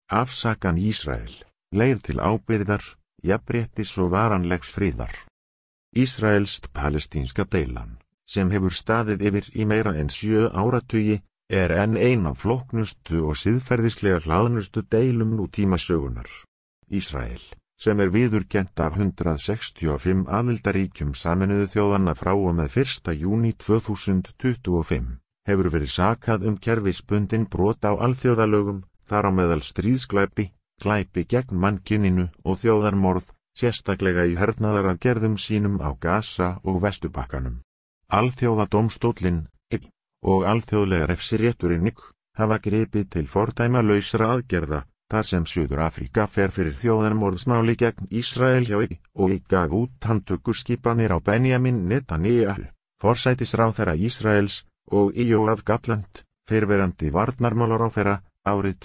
Afsakan Ísrael, leið til ábyrgðar, jafnréttis og varanlegs friðar. Ísraelsk-palestínska deilan, sem hefur staðið yfir í meira en 7 áratugi, enn ein af flóknustu og siðferðislega hlaðnustu deilum nútímasögunar. Ísrael, sem viðurkennt af 165 aðildarríkjum Sameinuðu þjóðanna frá og með 1. júní 2025, hefur verið sakað kerfisbundin brot á alþjóðalögum, þar á meðal stríðsglæpi, glæpi gegn mannkyninu og þjóðarmorð, sérstaklega í hernaðaraðgerðum sínum á Gaza og Vesturbakkanum. Alþjóðadómstóllinn, og alþjóðlega refsirétturinn, hafa gripið til fordæmalausra aðgerða, þar sem Suður-Afríka fer fyrir þjóðarmorðsmáli gegn Ísrael hjá og gaf út handtökuskipanir á Benjamin Netanyahu, forsætisráðherra Ísraels, og Yoav Gallant, fyrrverandi varnarmálaráðherra, árið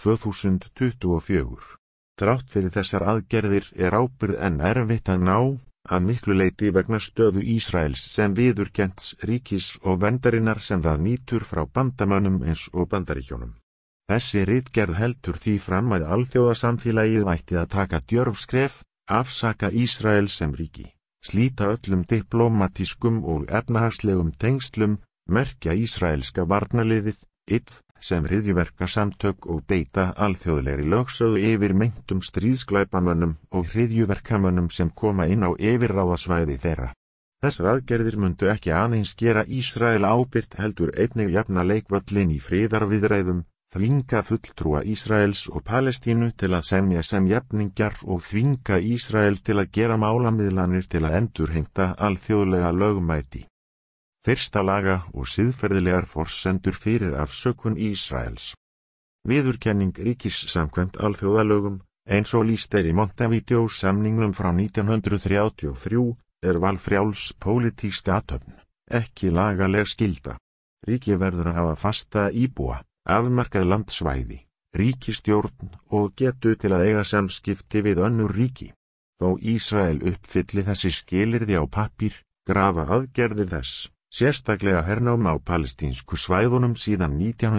2024. Þrátt fyrir þessar aðgerðir ábyrgð enn erfitt að ná, að miklu leyti vegna stöðu Ísraels sem viðurkennts ríkis og verndarinnar sem það nýtur frá bandamönnum eins og Bandaríkjunum. Þessi ritgerð heldur því fram að alþjóðasamfélagið ætti að taka djörf skref, afsaka Ísrael sem ríki, slíta öllum diplómatískum og efnahagslegum tengslum, merkja ísraelska varnarliðið, sem hryðjuverkasamtök og beita alþjóðlegri lögsögu yfir meintum stríðsglæpamönnum og hryðjuverkamönnum sem koma inn á yfirráðasvæði þeirra. Þessar aðgerðir mundu ekki aðeins gera Ísrael ábyrgt heldur einnig jafna leikvöllin í friðarviðræðum, þvinga fulltrúa Ísraels og Palestínu til að semja sem jafningjar og þvinga Ísrael til að gera málamiðlanir til að endurheimta alþjóðlega lögmæti. Fyrsta laga og siðferðilegar forsendur fyrir afsökun Ísraels. Viðurkenning ríkis samkvæmt alþjóðalögum, eins og lýst í Montevideo samningnum frá 1933, valfrjáls pólitísk athöfn, ekki lagaleg skylda. Ríki verður að hafa fasta íbúa, afmarkað landsvæði, ríkisstjórn og getu til að eiga samskipti við önnur ríki. Þó Ísrael uppfylli þessi skilyrði á pappír, grafa aðgerðir þess, sérstaklega hernám á palestínsku svæðunum síðan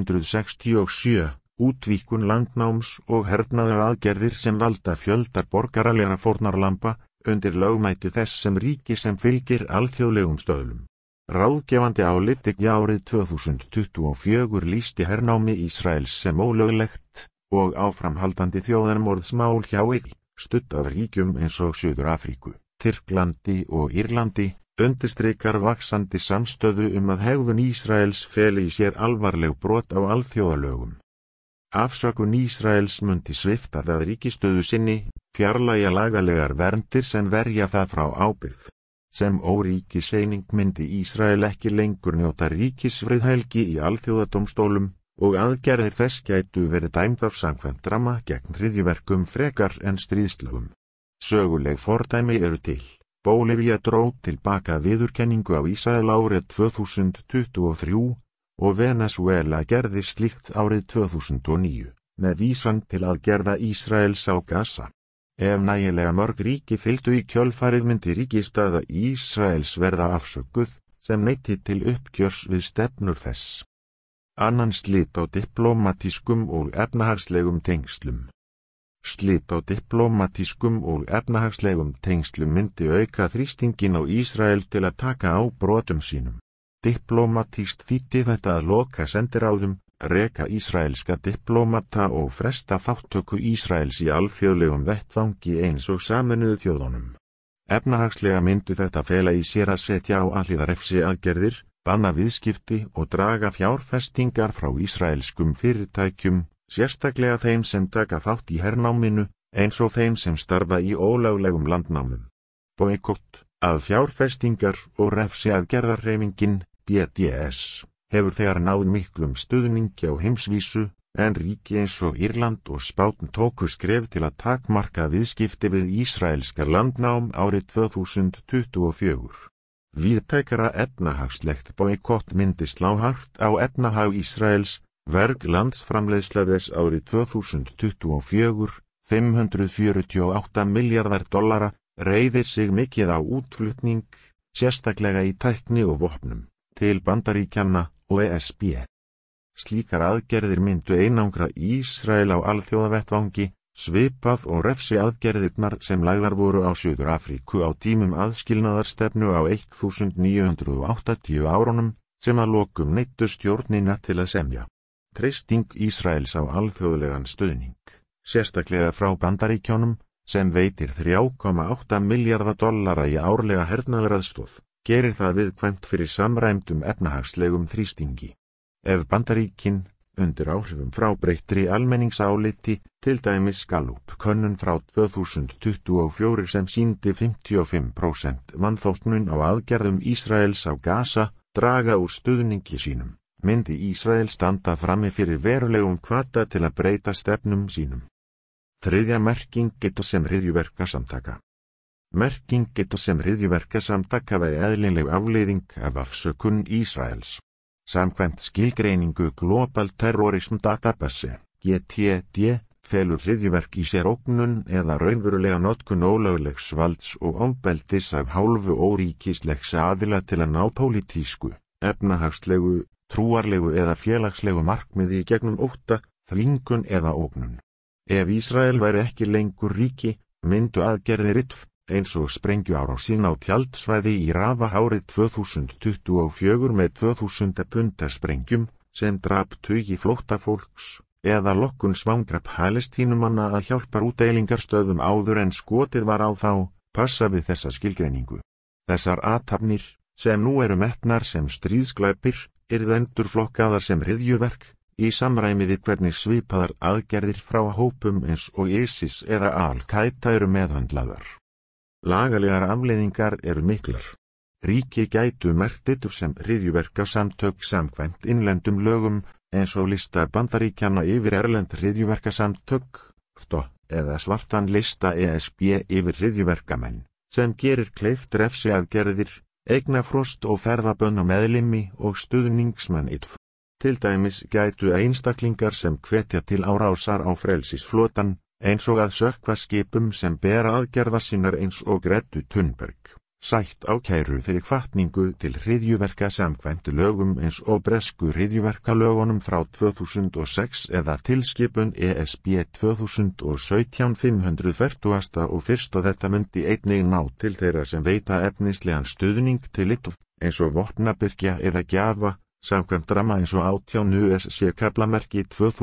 1967, útvíkkun landnáms og hernaðaraðgerðir sem valda fjöldar borgaralegra fórnarlamba, undir lögmæti þess sem ríki sem fylgir alþjóðlegum stöðlum. Ráðgefandi álit árið 2024 lýsti hernámi Ísraels sem ólöglegt og áframhaldandi þjóðarmorðsmál hjá studd af ríkjum eins og Suður-Afríku, Tyrklandi og Írlandi, undirstrikar vaxandi samstöðu að hegðun Ísraels feli í sér alvarleg brot á alþjóðalögum. Afsökun Ísraels mundi svipta það ríkisstöðu sinni, fjarlægja lagalegar verndir sem verja það frá ábyrgð. Sem óríkiseining myndi Ísrael ekki lengur njóta ríkisfriðhelgi í alþjóðadómstólum og aðgerðir þess gætu verið dæmdar samkvæmt ramma gegn hryðjuverkum frekar en stríðslögum. Söguleg fordæmi eru til. Bólivía dró til baka viðurkenningu á Ísrael árið 2023 og Venezuela gerði slíkt árið 2009, með vísan til aðgerða Ísraels á Gaza. Ef nægilega mörg ríki fylgdu í kjölfarið myndi ríkisstaða Ísraels verða afsökuð, sem neyti til uppgjörs við stefnur þess. Annan slit á diplómatískum og efnahagslegum tengslum. Slit á diplómatískum og efnahagslegum tengslum myndi auka þrýstingin á Ísrael til að taka á brotum sínum. Diplómatískt þýddi þetta að loka sendiráðum, reka ísraelska diplómata og fresta þátttöku Ísraels í alþjóðlegum vettvangi eins og Sameinuðu þjóðunum. Efnahagslega myndu þetta fela í sér að setja á alhliða refsiaðgerðir, banna viðskipti og draga fjárfestingar frá ísraelskum fyrirtækjum, sérstaklega þeim sem taka þátt í hernáminu, eins og þeim sem starfa í ólöglegum landnámum. Boykott af fjárfestingar og refsiaðgerðarhreyfingin, BDS, hefur þegar náð miklum stuðningi á heimsvísu, en ríki eins og Írland og Spán tóku skref til að takmarka viðskipti við ísraelska landnám árið 2024. Víðtækara efnahagslegt boykott myndi slá hart á efnahag Ísraels, verg landsframleiðsla þess árið 2024, $548 milljarðar, reiðir sig mikið á útflutning, sérstaklega í tækni og vopnum, til Bandaríkjanna og ESB. Slíkar aðgerðir myndu einangra Ísrael á alþjóðavettvangi, svipað og refsi aðgerðirnar sem lagðar voru á Suður-Afríku á tímum aðskilnaðarstefnu á 1980 árunum, sem að lokum neyddu stjórnina til að semja. Treysting Ísraels á alþjóðlegan stuðning, sérstaklega frá Bandaríkjunum, sem veitir $3,8 milljarða í árlega hernaðaraðstoð, gerir það viðkvæmt fyrir samræmdum efnahagslegum þrýstingi. Ef Bandaríkin, undir áhrifum frá breyttri almenningsáliti, til dæmis Gallup könnun frá 2024 sem sýndi 55% vanþóknun á aðgerðum Ísraels á Gaza, draga úr stuðningi sínum, myndi Ísrael standa frammi fyrir verulegum hvata til að breyta stefnum sínum. Þriðja merking getur sem hryðjuverkasamtaka. Merking getur sem hryðjuverkasamtaka væri eðlileg afleiðing af afsökun Ísraels. Samkvæmt skilgreiningu Global Terrorism Database, GTD, felur hryðjuverk í sér ógnun eða raunverulega notkun ólöglegs valds og ofbeldis af hálfu óríkislegs aðila til að ná pólitísku, efnahagslegu, trúarlegu eða félagslegu markmiði í gegnum ótta, þvingun eða ógnun. Ef Ísrael væri ekki lengur ríki, myndu aðgerðir eins og sprengjuárásin á tjaldsvæði í Rafa árið 2024 með 2000 punda sprengjum, sem drap tugi flóttafólks, eða lokkun svangra Palestínumanna að hjálpa útdeilingarstöðum áður en skotið var á þá, passa við þessa skilgreiningu. Þessar athafnir, sem nú eru metnar sem stríðsglæpir, yrðu endurflokkaðar sem hryðjuverk, í samræmi við hvernig svipaðar aðgerðir frá hópum eins og ISIS eða Al-Qaida eru meðhöndlaðar. Lagalegar afleiðingar eru miklar. Ríki gætu merkt sem hryðjuverkasamtök samkvæmt innlendum lögum, eins og lista Bandaríkjanna yfir erlend hryðjuverkasamtök, eða svartan lista ESB yfir hryðjuverkamenn, sem gerir kleift refsiaðgerðir, eignafrost og ferðabönn á meðlimi og stuðningsmenn Til dæmis gætu einstaklingar sem hvetja til árásar á frelsisflotann, eins og að sökkva skipum sem bera aðgerða sínar eins og Greta Thunberg, sætt ákæru fyrir hvatningu til hryðjuverka samkvæmt lögum eins og bresku hryðjuverkalögunum frá 2006 eða tilskipun ESB 2017/540 og fyrst og þetta myndi einnig ná til þeirra sem veita efnislegan stuðning til eins og vopnabyrgja eða gjafa, samkvæmt ramma eins og 18 USC kaflamerki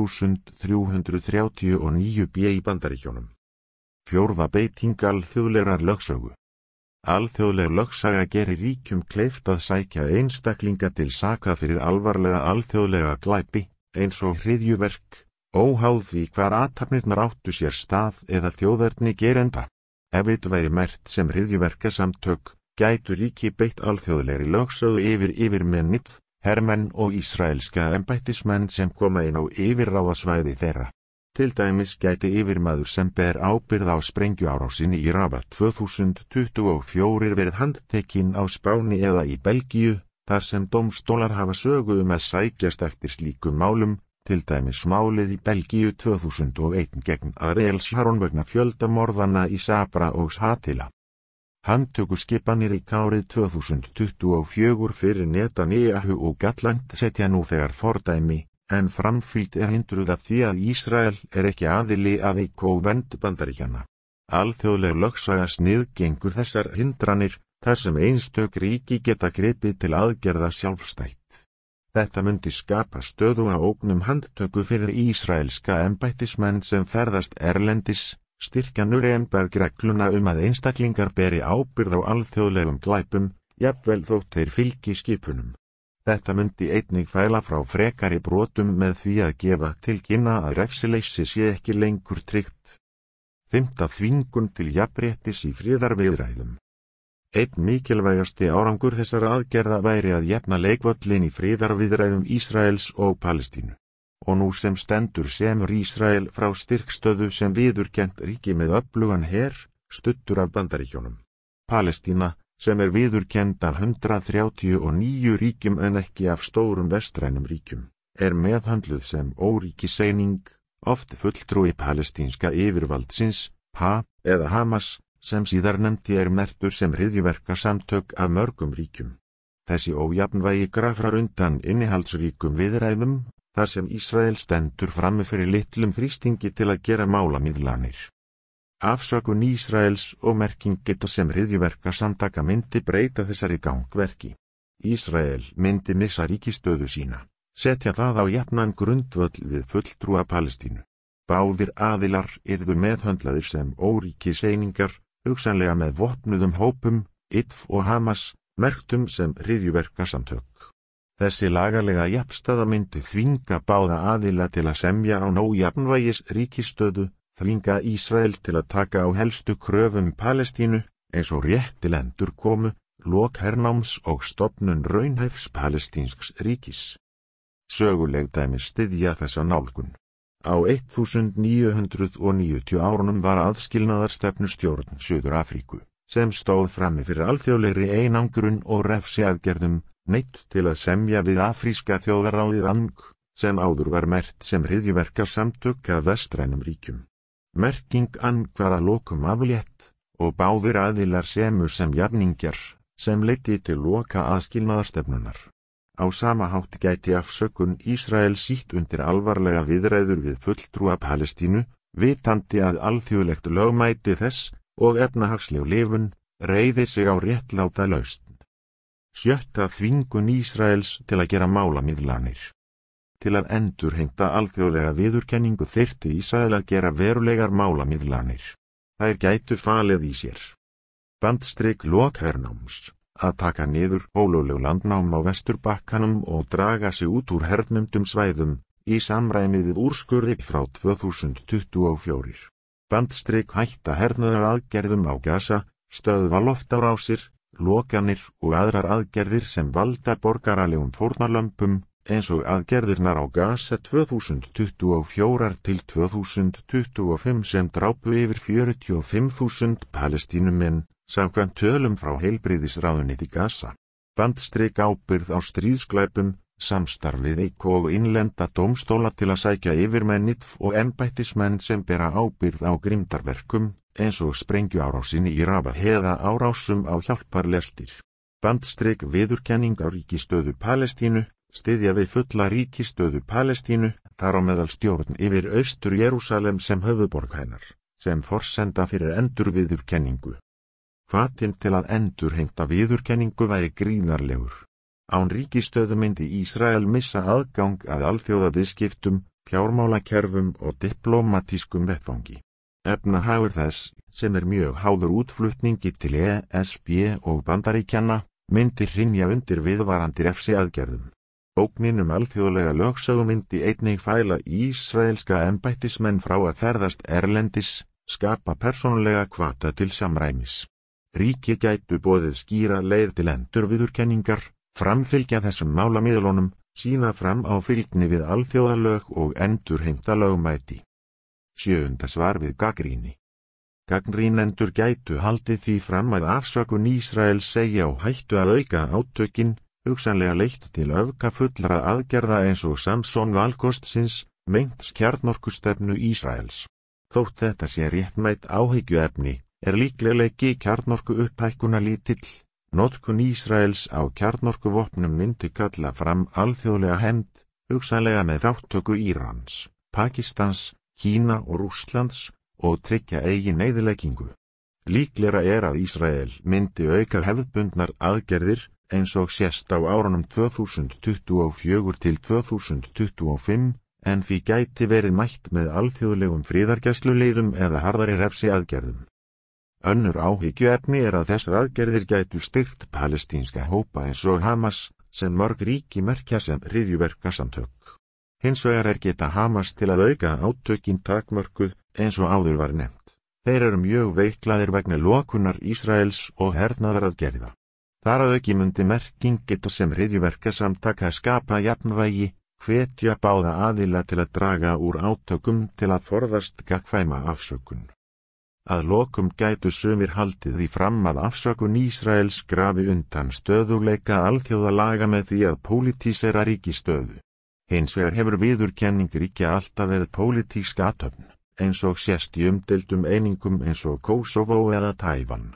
2339 B í Bandaríkjunum. Fjórða beiting alþjóðlegrar lögsögu. Alþjóðleg lögsaga gerir ríkjum kleift að sækja einstaklinga til saka fyrir alvarlega alþjóðlega glæpi, eins og hryðjuverk, óháð því hvar athafnirnar áttu sér stað eða þjóðerni gerenda. Ef þetta væri merkt sem hryðjuverkasamtök, gætu ríki beitt alþjóðlegri lögsögu yfir mennið, hermenn og ísraelska embættismenn sem koma inn á yfirráðasvæði þeirra. Til dæmis gæti yfirmaður sem ber ábyrgð á sprengjuárásinni í Rafa 2024 verið handtekinn á Spáni eða í Belgíu, þar sem dómstólar hafa sögu að sækjast eftir slíkum málum, til dæmis málið í Belgíu 2001 gegn Ariel Sharon vegna fjöldamorðanna í Sabra og Shatila. Handtökuskipanir í árið 2024 fyrir Netanyahu og Gallant setja nú þegar fordæmi, en framfylgd hindruð af því að Ísrael ekki aðili að vernd Bandaríkjanna. Alþjóðleg lögsaga sniðgengur þessar hindranir, þar sem einstök ríki geta gripið til aðgerða sjálfstætt. Þetta myndi skapa stöðuga ógnum handtöku fyrir ísraelska embættismenn sem ferðast erlendis, styrkja Nuremberg-regluna að einstaklingar beri ábyrgð á alþjóðlegum glæpum, jafnvel þótt þeir fylgi skipunum. Þetta myndi einnig fæla frá frekari brotum með því að gefa til kynna að refsileysi sé ekki lengur tryggt. Fimmta þvingun til jafnréttis í friðarviðræðum. Einn mikilvægasti árangur þessara aðgerða væri að jafna leikvöllin í friðarviðræðum Ísraels og Palestínu. Og nú sem stendur semur Ísrael frá styrkstöðu sem viðurkennt ríki með öflugan her, studdur af Bandaríkjunum. Palestína, sem viðurkennd af 139 ríkjum en ekki af stórum vestrænum ríkjum, meðhöndluð sem óríkiseining, oft fulltrúi palestínska yfirvaldsins, eða Hamas, sem síðarnefndi merktur sem hryðjuverkasamtök af mörgum ríkjum. Þessi ójafnvægi grafrar undan innihaldsríkum viðræðum, þar sem Ísrael stendur frammi fyrir litlum þrýstingi til að gera málamiðlanir. Afsökun Ísraels og merking geta sem hryðjuverkasamtaka myndi breyta þessari gangverki. Ísrael myndi missa ríkisstöðu sína, setja það á jafnan grundvöll við fulltrúa Palestínu. Báðir aðilar yrðu meðhöndlaðir sem óríkiseiningar, hugsanlega með vopnuðum hópum, IDF og Hamas, merktum sem hryðjuverkasamtök. Þessi lagalega jafnstaða myndi þvinga báða aðila til að semja á nójafnvægis ríkisstöðu, þvinga Ísrael til að taka á helstu kröfum Palestínu, eins og rétt til endurkomu, lok hernáms og stofnun raunhæfs palestínsks ríkis. Söguleg dæmi styðja þessa nálgun. Á 1990 árunum var aðskilnaðarstefnustjórn Suður-Afríku, sem stóð frammi fyrir alþjóðlegri einangrun og refsiaðgerðum, neytt til að semja við afríska þjóðaráðið ANG, sem áður var merkt sem hryðjuverkasamtök af vestrænum ríkjum. Merking ANG var að lokum aflétt, og báðir aðilar semur sem jafningjar, sem leiddi til loka aðskilnaðarstefnunar. Á sama hátt gæti afsökun Ísrael sýtt undir alvarlega viðræður við fulltrúa Palestínu, vitandi að alþjóðlegt lögmæti þess og efnahagsleg lifun reiðir sig á réttláta lausn. 7. Þvingun Ísraels til að gera málamiðlanir. Til að endurheimta alþjóðlega viðurkenningu þyrfti Ísrael að gera verulegar málamiðlanir. Þær gætu falið í sér bandstrik lok hernáms, að taka niður ólögleg landnám á Vesturbakkanum og draga sig út úr hernumdum svæðum, í samræmi við úrskurði frá 2024. Bandstrik hætta hernaðaraðgerðum á Gaza, stöðva loftárásir, lokanir og aðrar aðgerðir sem valda borgaralegum fórnarlömbum, eins og aðgerðirnar á Gaza 2024 til 2025 sem drápu yfir 45.000 Palestínumenn, samkvæmt tölum frá heilbrigðisráðuneyti Gaza. Bandstrik ábyrgð á stríðsglæpum, samstarfið og innlenda dómstóla til að sækja yfirmenn IDF og embættismenn sem bera ábyrgð á grimmdarverkum, eins og sprengjuárásinni í Rafah eða árásum á hjálparlestir. Bandstrik viðurkenning á ríkisstöðu Palestínu, styðja við fulla ríkisstöðu Palestínu, þar á meðal stjórn yfir Austur Jerúsalem sem höfuðborg hennar, sem forsenda fyrir endurviðurkenningu. Hvatinn til að endurheimta viðurkenningu væri gríðarlegur. Án ríkisstöðu myndi Ísrael missa aðgang að alþjóðaviðskiptum, fjármálakerfum og diplómatískum vettvangi. Efnahagur þess, sem mjög háður útflutningi til ESB og Bandaríkjanna, myndi hrynja undir viðvarandi refsiaðgerðum. Ógnin alþjóðlega lögsögu myndi einnig fæla ísraelska embættismenn frá að ferðast erlendis, skapa persónulega hvata til samræmis. Ríki gætu boðið skýra leið til endurviðurkenningar, framfylgja þessum málamiðlunum, sýna fram á fylgni við alþjóðalög og endurheimta lögmæti. 7. Svar við gagnrýni. Gagnrýnendur gætu haldið því fram að afsökun Ísraels segja á hættu að auka átökin, hugsanlega leitt til öfgafullra aðgerða eins og Samson valkostsins, meints kjarnorkustefnu Ísraels. Þótt þetta sé réttmætt áhyggjuefni, líklegleiki kjarnorku upphækkuna lítill. Notkun Ísraels á kjarnorkuvopnum myndi kalla fram alþjóðlega hefnd, hugsanlega með þátttöku Írans, Pakistans, Kína og Rússlands, og tryggja eigin eyðileggingu. Líklegra að Ísrael myndi auka hefðbundnar aðgerðir, eins og sést á árunum 2024 til 2025, en því gæti verið mætt með alþjóðlegum friðargæsluleiðum eða harðari refsiaðgerðum. Önnur áhyggjuefni að þessar aðgerðir gætu styrkt palestínska hópa eins og Hamas, sem mörg ríki merkja sem hryðjuverkasamtök. Hins vegar geta Hamas til að auka átökin takmörkuð, eins og áður var nefnt. Þeir mjög veiklaðir vegna lokunar Ísraels og hernaðaraðgerða. Þar að auki mundi merking geta sem hryðjuverkasamtaka skapa jafnvægi, hvetja báða aðila til að draga úr átökum til að forðast gagnkvæma afsökun. Að lokum gætu sumir haldið því fram að afsökun Ísraels grafi undan stöðugleika alþjóðalaga með því að pólitísera ríkisstöðu. Hins vegar hefur viðurkenning ríkja alltaf verið pólitísk athöfn, eins og sést í umdeildum einingum eins og Kosovo eða Taívan.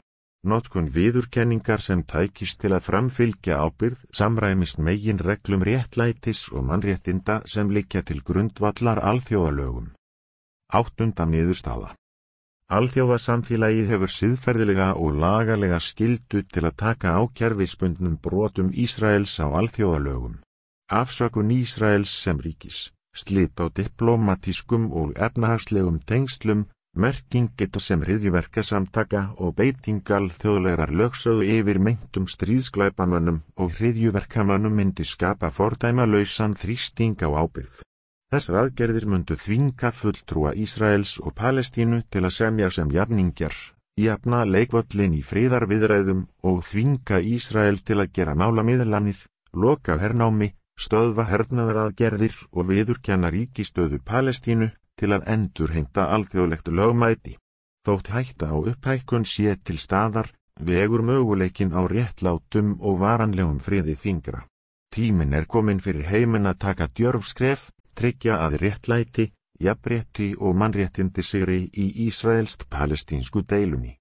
Notkun viðurkenningar sem tækist til að framfylgja ábyrgð samræmist meginreglum réttlætis og mannréttinda sem liggja til grundvallar alþjóðalögum. 8. niðurstaða. Alþjóðasamfélagið hefur siðferðilega og lagalega skyldu til að taka á kerfisbundnum brotum Ísraels á alþjóðalögum. Afsökun Ísraels sem ríkis, slit á diplómatískum og efnahagslegum tengslum, merking geta sem hryðjuverkasamtaka og beiting alþjóðlegrar lögsögu yfir meintum stríðsglæpamönnum og hryðjuverkamönnum myndi skapa fordæmalausan þrýsting á ábyrgð. Þessar aðgerðir mundu þvinga fulltrúa Ísraels og Palestínu til að semja sem jafningjar, jafna leikvöllin í friðarviðræðum og þvinga Ísrael til að gera málamiðlanir, loka hernámi, stöðva hernaðaraðgerðir og viðurkenna ríkistöðu Palestínu til að endurheimta alþjóðlegt lögmæti. Þótt hætta á upphækkun sé til staðar, vegur möguleikinn á réttlátum og varanlegum friði þyngra. Tíminn er kominn fyrir heiminn að taka djörf skref, tryggja að réttlæti, jafnrétti og mannréttindi sigri í ísraelst-palestínsku deilunni.